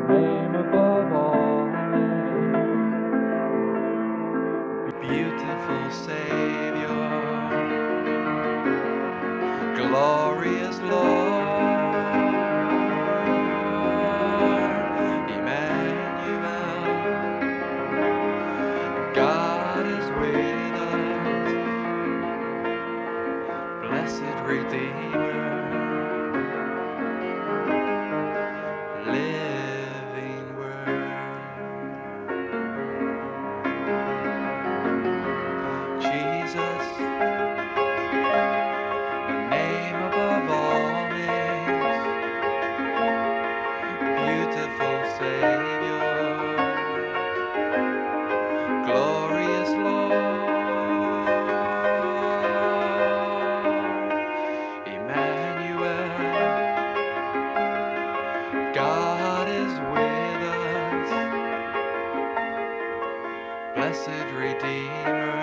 name above all names. Beautiful Savior, glorious Lord, Emmanuel, God is with us, blessed Redeemer, living Word, Jesus, name above all names, beautiful Savior, glorious Lord, Emmanuel, God is with us, blessed Redeemer,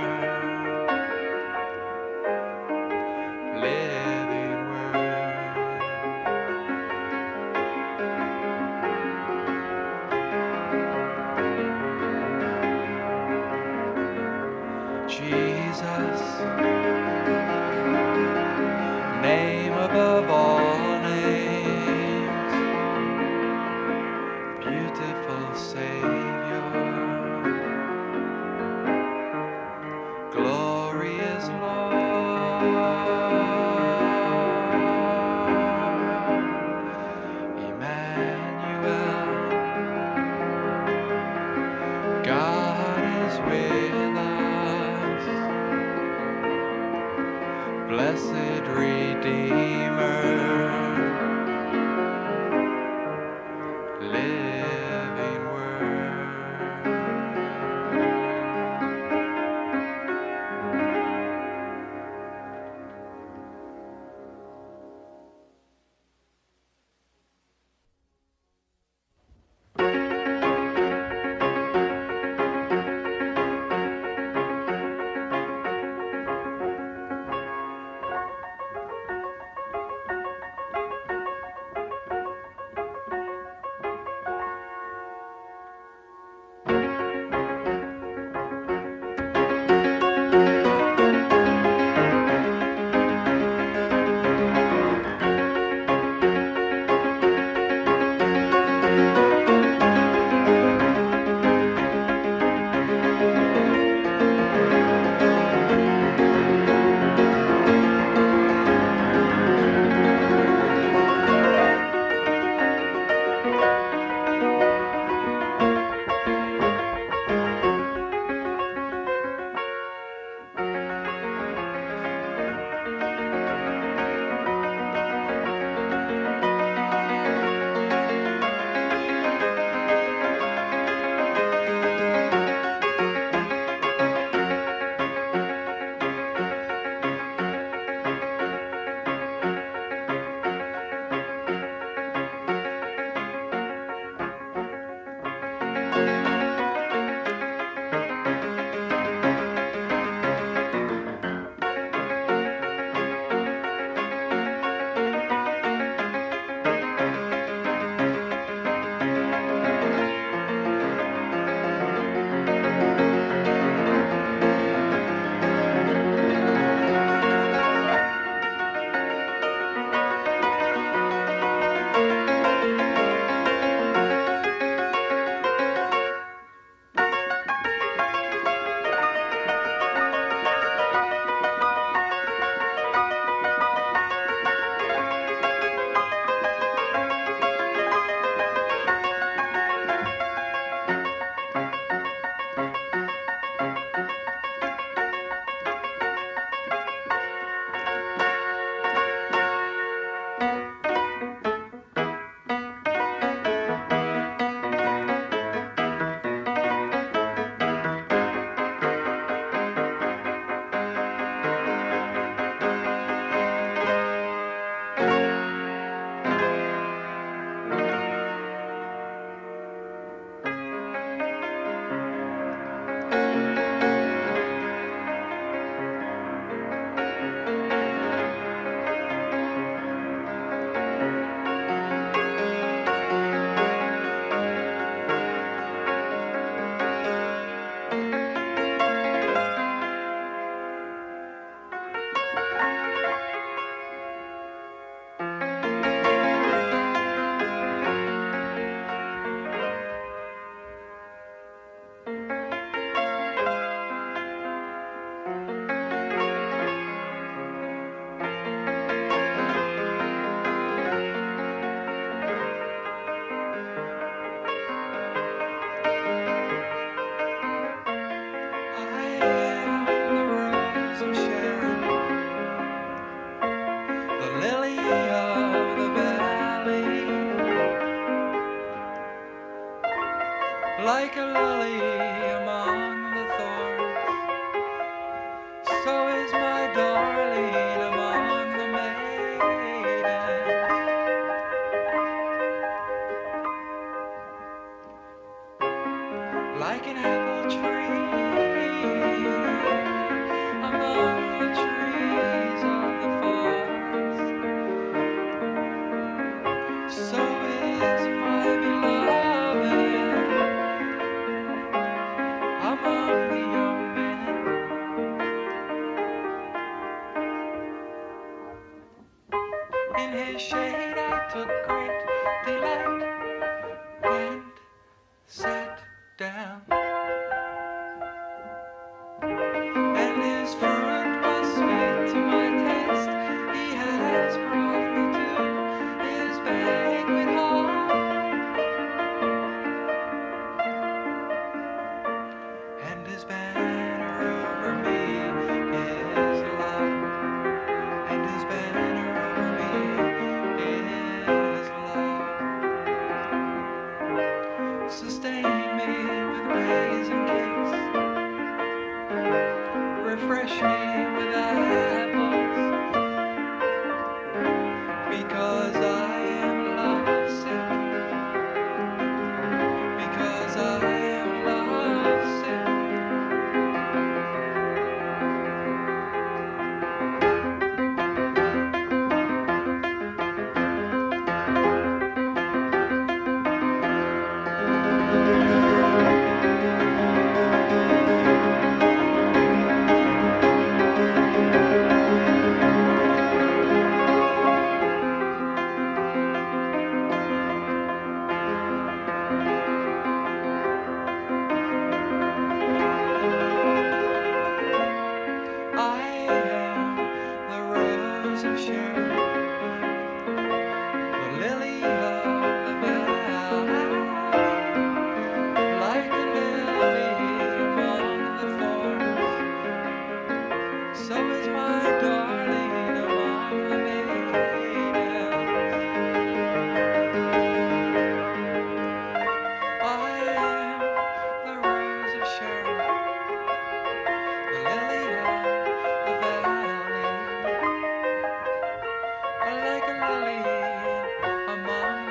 living Word, Jesus, name above all names, beautiful Savior, glorious Lord, Emmanuel, God is with us, blessed Redeemer, living Word. like a lily among the thorns. So is my darling among the maidens. Like an apple tree among the trees on the forest. So is my beloved among the young men. In his shade I took great delight and sat down. And his fruit was sweet to my taste. He has brought me to his banquet hall. And his banner over me is love. And his banner over me is love. Sustain me with raisin cakes. Refresh me with apples, because I am lovesick, because I am lovesick. I am the rose of Sharon, the lily of the valley, like a lily among the thorns. So is my darling among the maidens. I am the rose of Sharon, the lily of the valley, like a lily among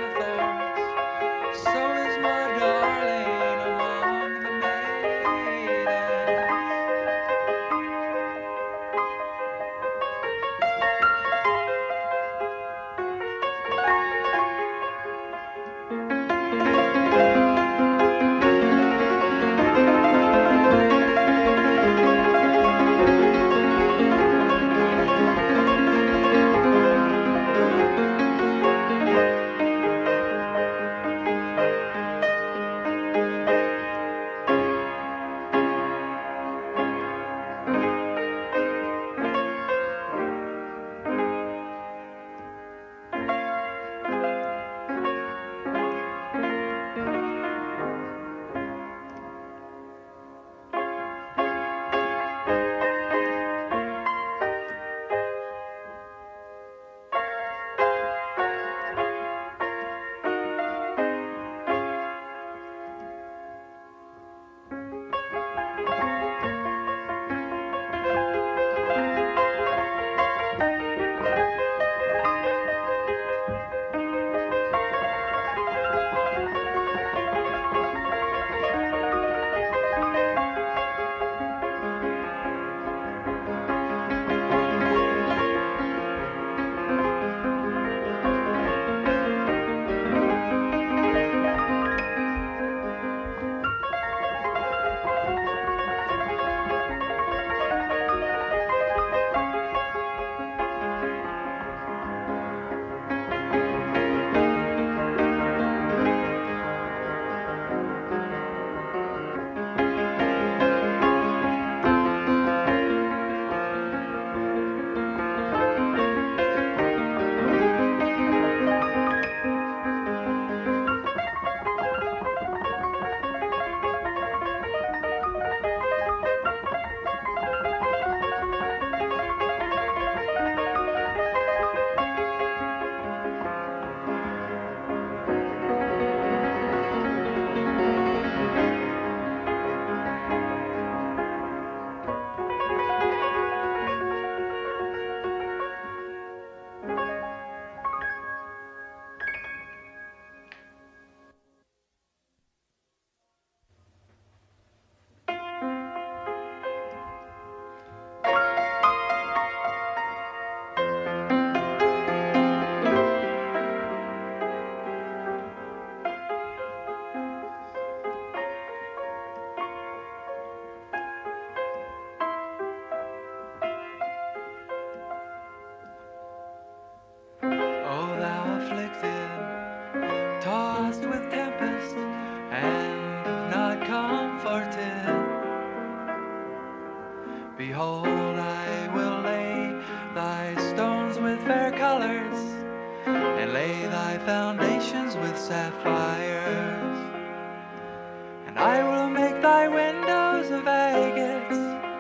mountains with sapphires, and I will make thy windows of agates,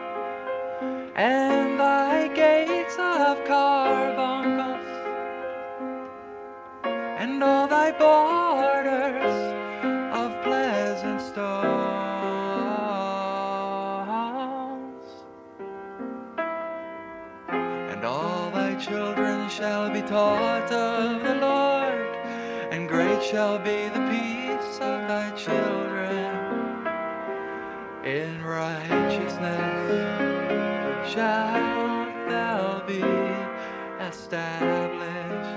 and thy gates of carbuncles, and all thy borders of pleasant stones, and all thy children shall be taught of the Lord, and great shall be the peace of thy children. In righteousness shalt thou be established.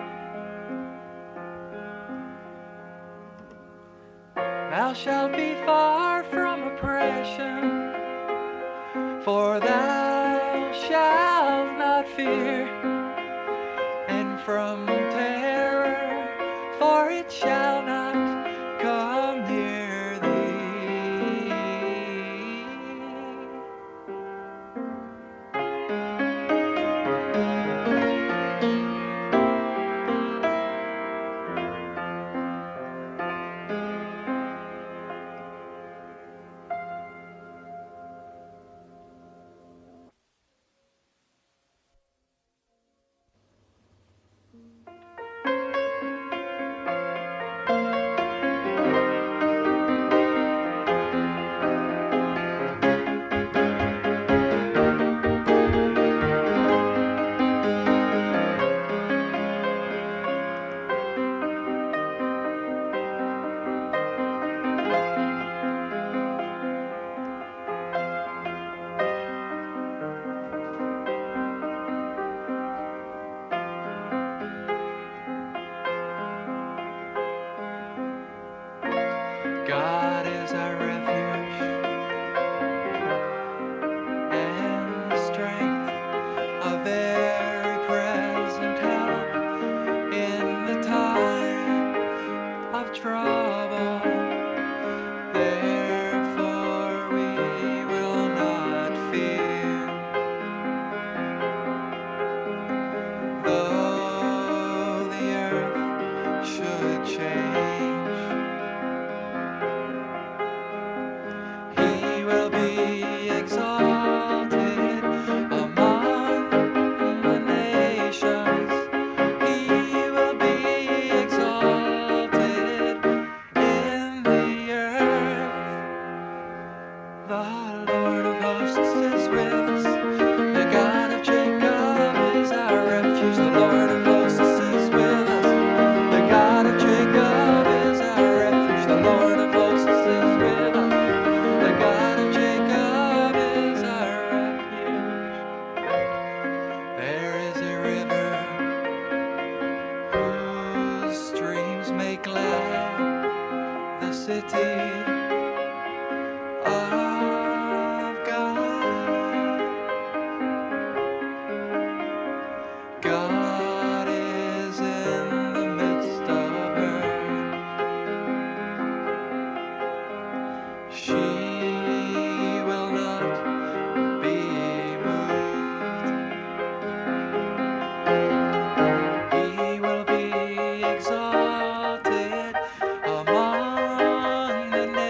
Thou shalt be far from oppression, for thou shalt not fear, and from terror, for it shall not come near thee. God is our refuge and strength, a very present help in the time of trouble. Therefore we will not fear, though the earth should change. He will be exalted among the nations. He will be exalted in the earth. The Lord of hosts is with us. The God of Jacob is our refuge. The Lord of hosts is with us. The God of Jacob is our refuge. The Lord of hosts is with us. The God of Jacob is our refuge. There is a river whose streams make glad the city of God. God is in the midst of her. She will not be moved. He will be exalted among the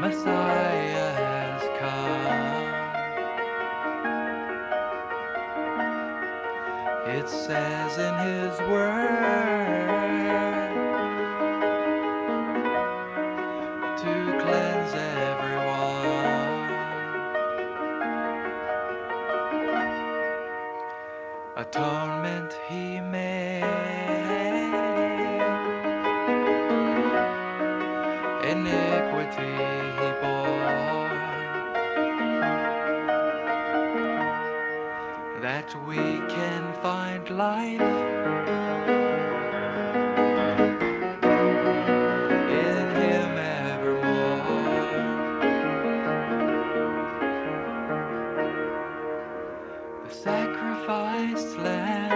Messiah has come. It says in his word to cleanse everyone. Atonement he made, iniquity he bore, that we can find life in him evermore. The sacrificed lamb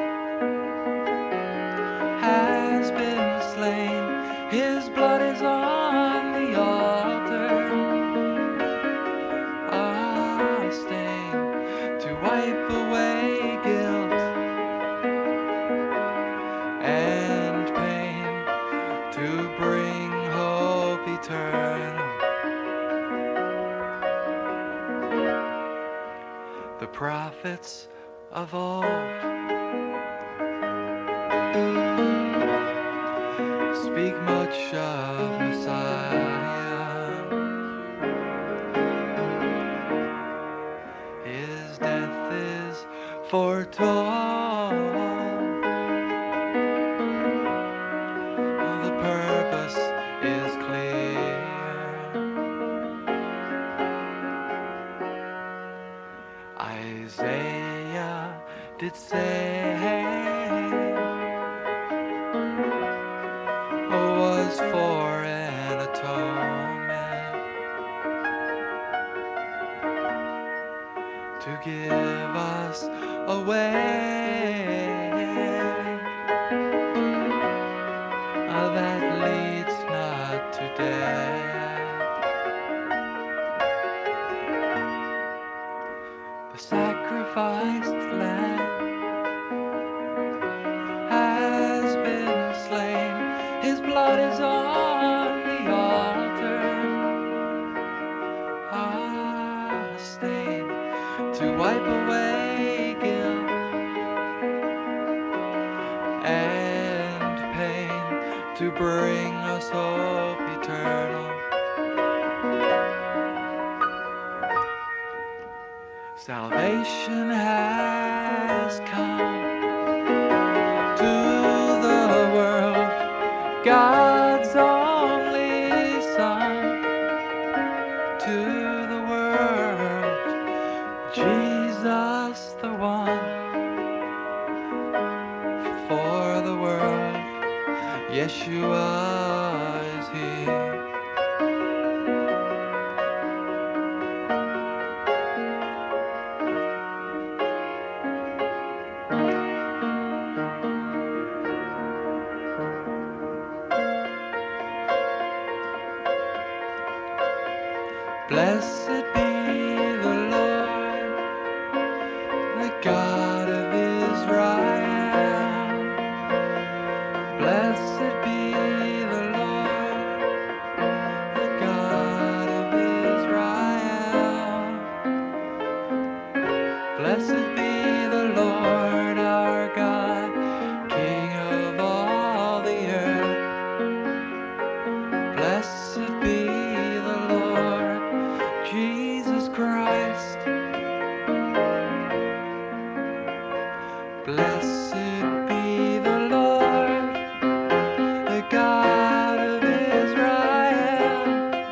has been slain, his blood is on the altar, a stain to wipe away guilt and pain, to bring hope eternal. The prophets of old speak much of Messiah. His death is foretold. The purpose is clear. Isaiah did say was for an atonement to give us a way that leads not to death. The sacrificed lamb has been slain, his blood is on the altar, a stain to wipe away guilt and pain, to bring us hope eternal. Salvation has come to the world, God's only Son, to the world, Jesus the one, for the world, Yeshua is here. Blessed be the Lord, the God of Israel. Blessed be the Lord, the God of Israel. Blessed be the Lord our God, King of all the earth. Blessed be the Lord Jesus Christ. Blessed be the Lord, the God of Israel.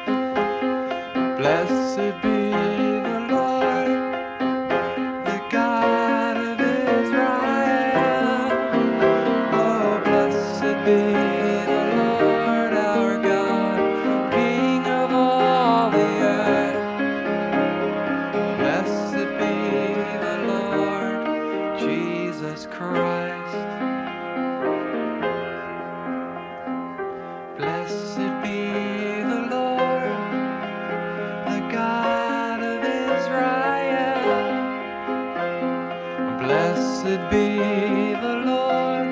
Blessed be the Lord, the God of Israel. Oh, blessed be the Lord our God, King of all the earth. Blessed be the Lord Jesus Christ. Blessed be the Lord, the God of Israel. Blessed be the Lord,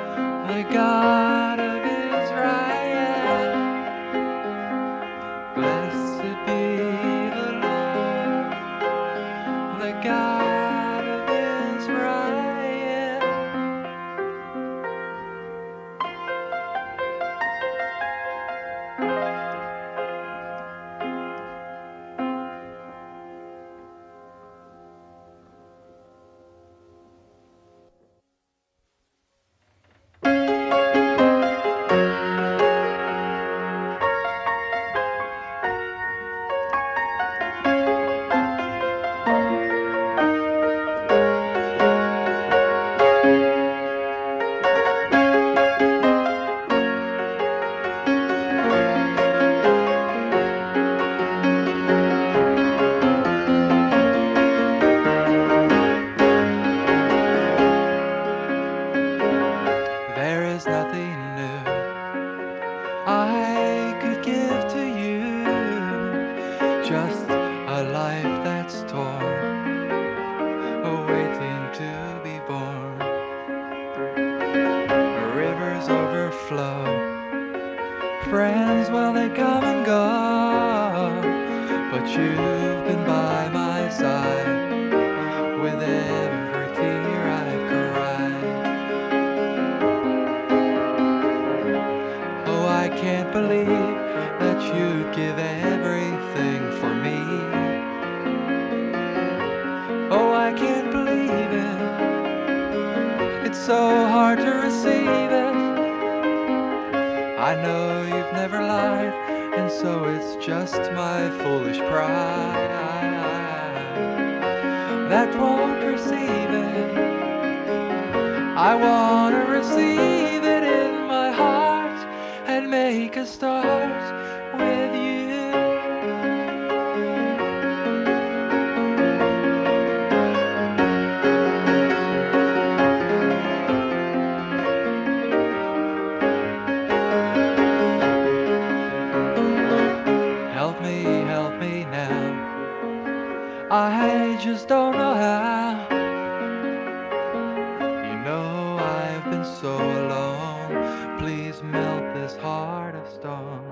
the God of Israel. days, well, they come and go, but you've been by my side with every tear I've cried. Oh, I can't believe that you'd give everything for me. Oh, I can't believe it. It's so hard to receive it. I know you've never lied, and so it's just my foolish pride that won't receive it. I want to receive it in my heart and make a start with you. Help me now. I just don't know how. You know I've been so alone. Please melt this heart of stone.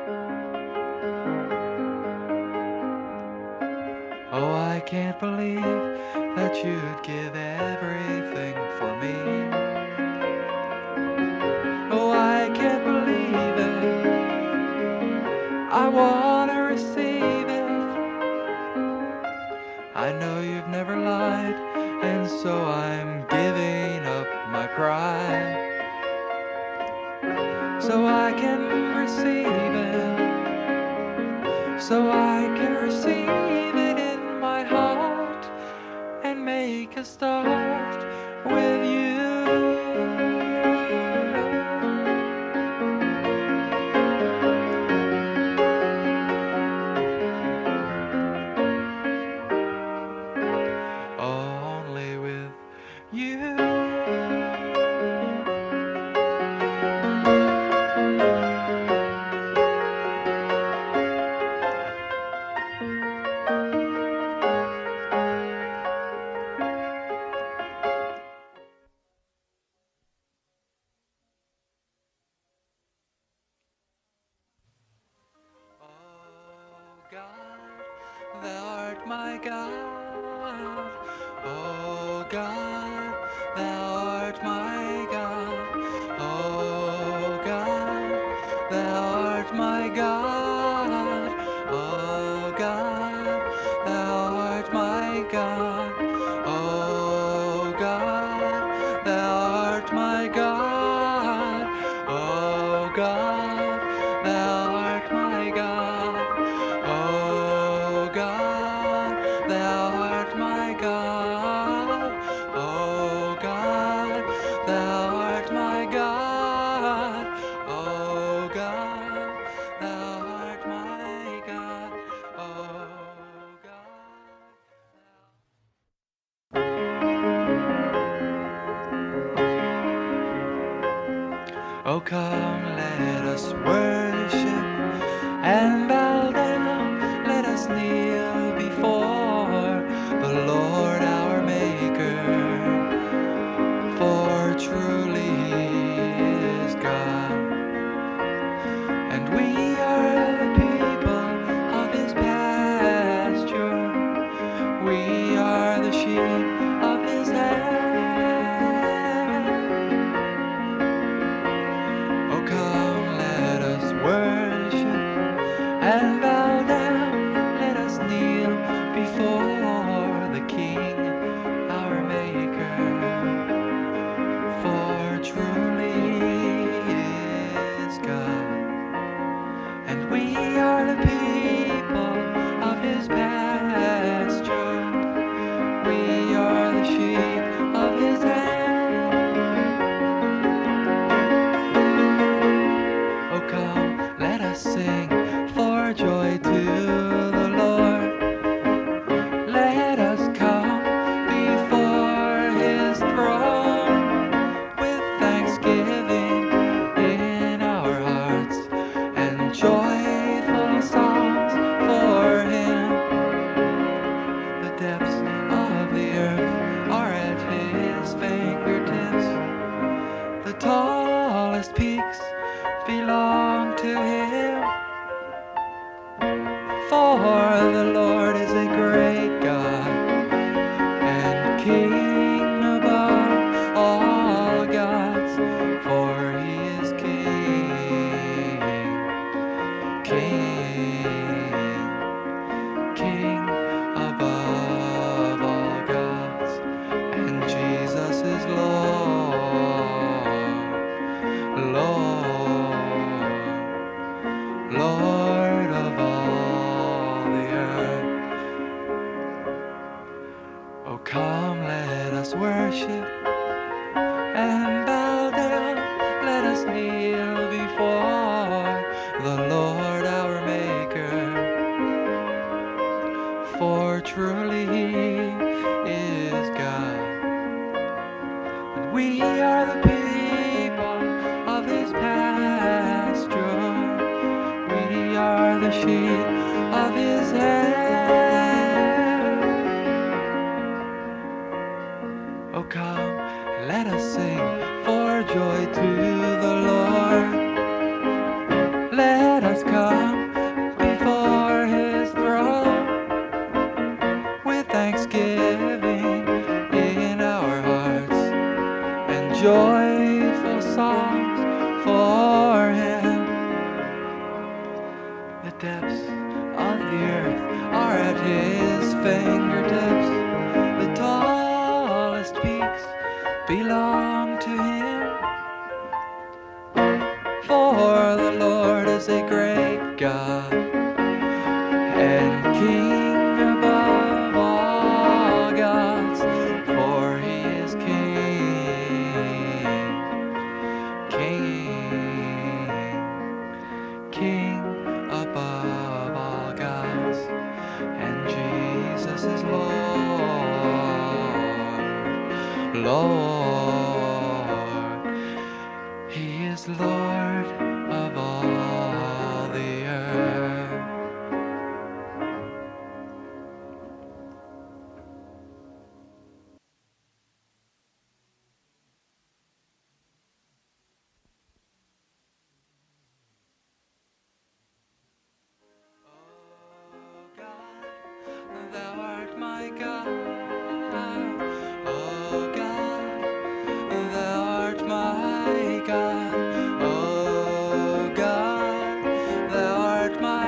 Oh, I can't believe that you'd give everything for me. Oh, I can't believe it. I want to receive it. I know you've never lied, and so I'm giving up my pride, so I can receive it, so I can receive it in my heart and make a start with you. Only with you. God, thou art my God. Oh God, thou art my God. Oh God, thou art my God. Oh God, thou art my God. Oh God, thou art my God. Oh God, thou art my God. Oh God, thou art my God. Oh God, thou art my God. Oh God, thou art my God. Oh God. Oh, come, let us worship and bow down. Let us kneel before the Lord our Maker, for truly He is God, and we are the people of His pasture. We are the sheep of His hand. Oh, come, let us worship and bow down. Let us kneel before the King, our Maker, for truly He is God, and we are the people of His pasture. We are the sheep of His hand. Oh, come, let us sing for joy to the Lord. Let us come before His throne with thanksgiving in our hearts and joyful songs for Him. The depths of the earth are at His fingertips. The tallest peaks belong to Him. King above all gods, and Jesus is Lord of all the earth. Oh, come, let us worship and bow down. Let us kneel before the Lord our Maker. For truly He is God, and we are the people of His pasture. We are the sheep of His hand. Oh, come, let us sing for joy to the Lord. Let us come before His throne with thanksgiving in our hearts and joyful songs for Him. The depths of the earth are at His fingertips. The tallest peaks belong to Him. For the Lord is a great God and King above all gods. For He is King above all gods, and Jesus is Lord. He is Lord of all the earth. Oh God, Thou art my God. Oh God, Thou art my God. Oh God, Thou art my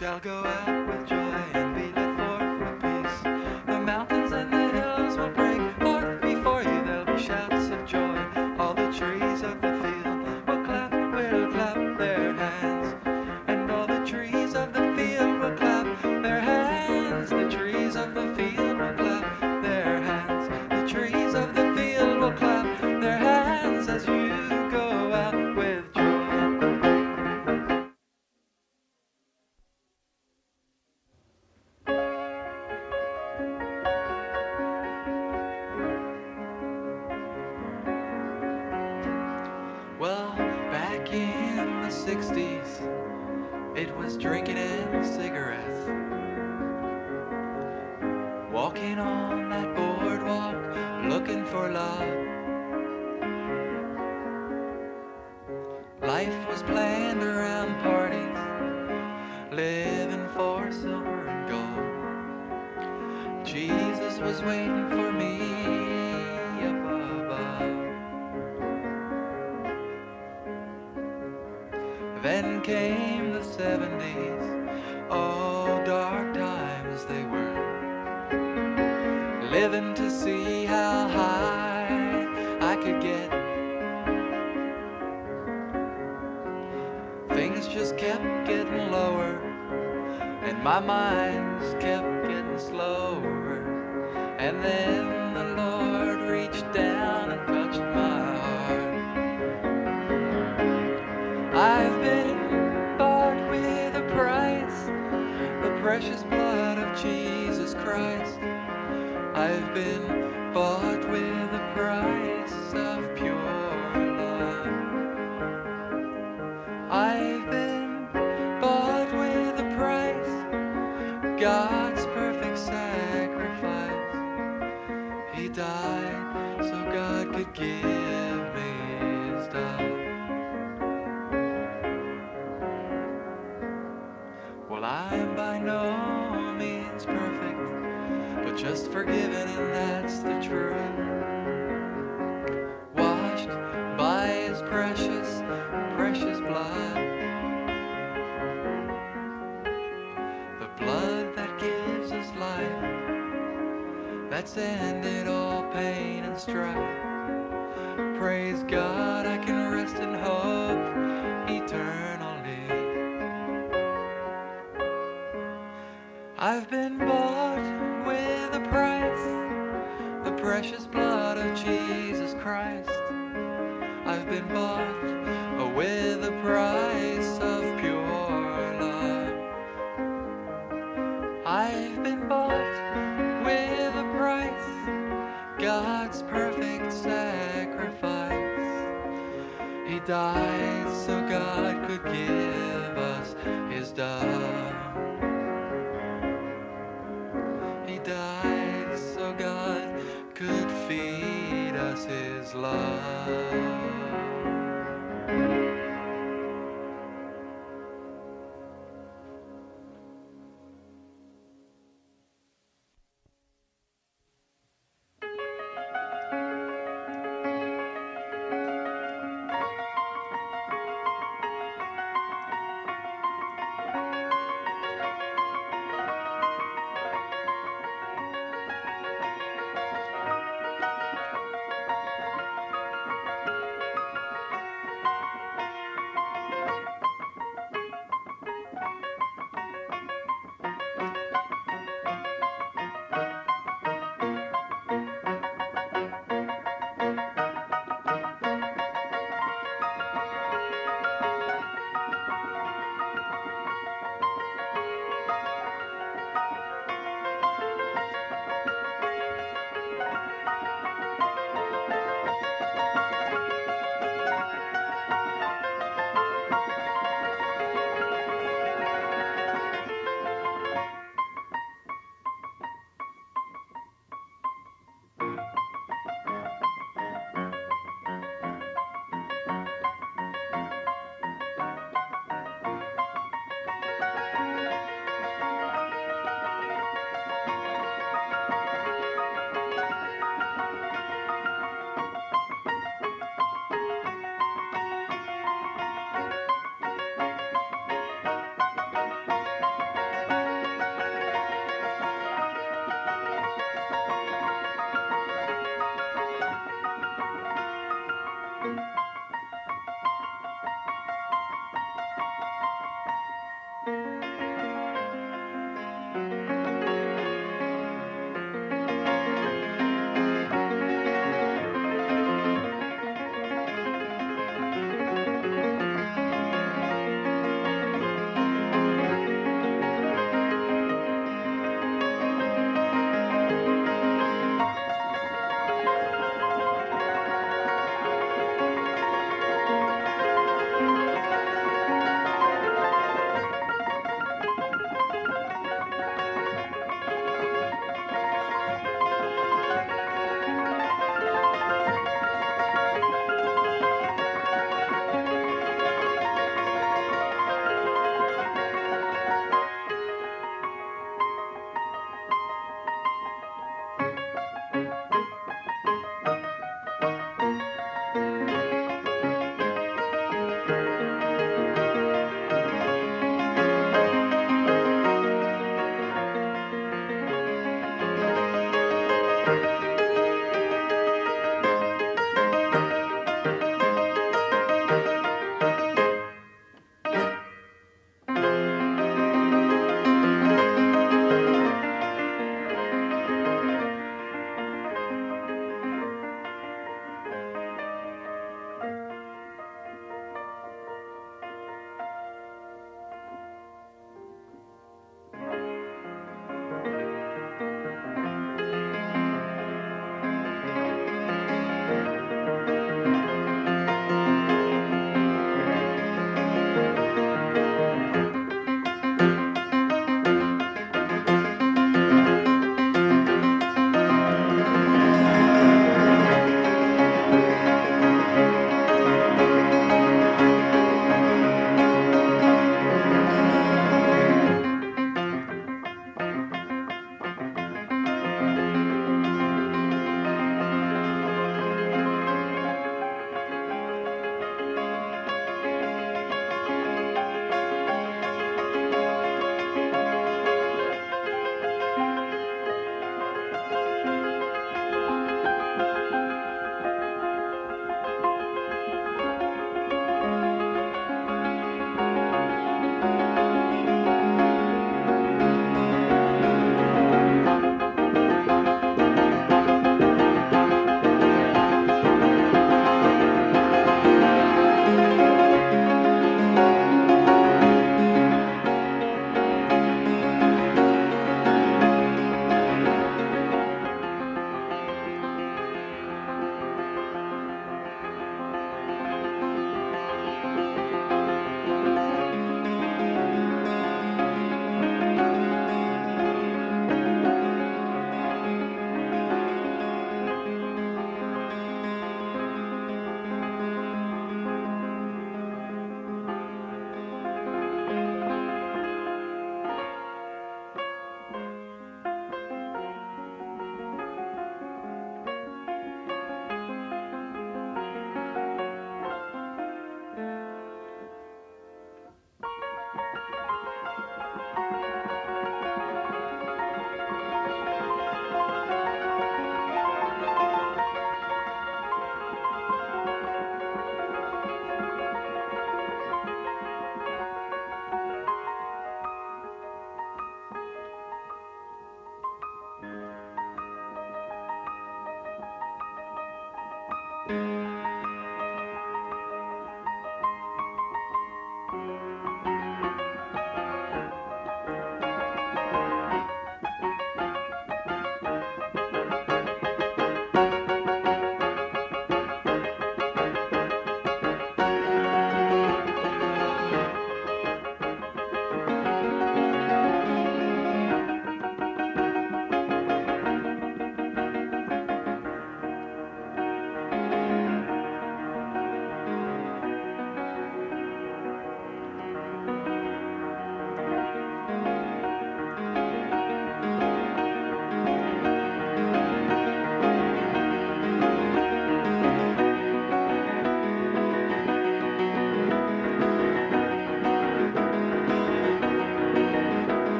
shall go out with joy and be led forth with peace. The mountains and the hills will break forth before you. There'll be shouts of joy. All the trees of the field will clap their hands. And all the trees of the field will clap their hands. The trees of the field will clap their hands. The trees of the field will clap their hands as you go out with joy. Well, back in the 60s, it was drinking and cigarettes. Walking on that boardwalk, looking for love. Life was planned around parties, living for silver and gold. Jesus was waiting for me up above. Then came the 70s, oh, dark times they were. Living to see how high I could get. Things just kept getting lower, and my mind just kept getting slower. And then the Lord reached down and touched my heart. I've been bought with a price, the precious blood of Jesus Christ. I've been bought with the price of pure love. I've been bought with a price, God's perfect sacrifice. He died so God could give me his love. Well, I am by no means perfect, but just forgiven, and that's the truth. Washed by his precious, precious blood. The blood that gives us life, that's ended all pain and strife. Praise God, I can rest in hope eternally. I've been bought with a price, the precious blood of Jesus Christ. I've been bought with the price of pure love. I've been bought with a price, God's perfect sacrifice. He died so God could give us his dove. He died so God could feed us his love.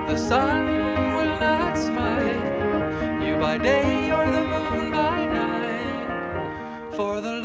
The sun will not smite you by day or the moon by night. For the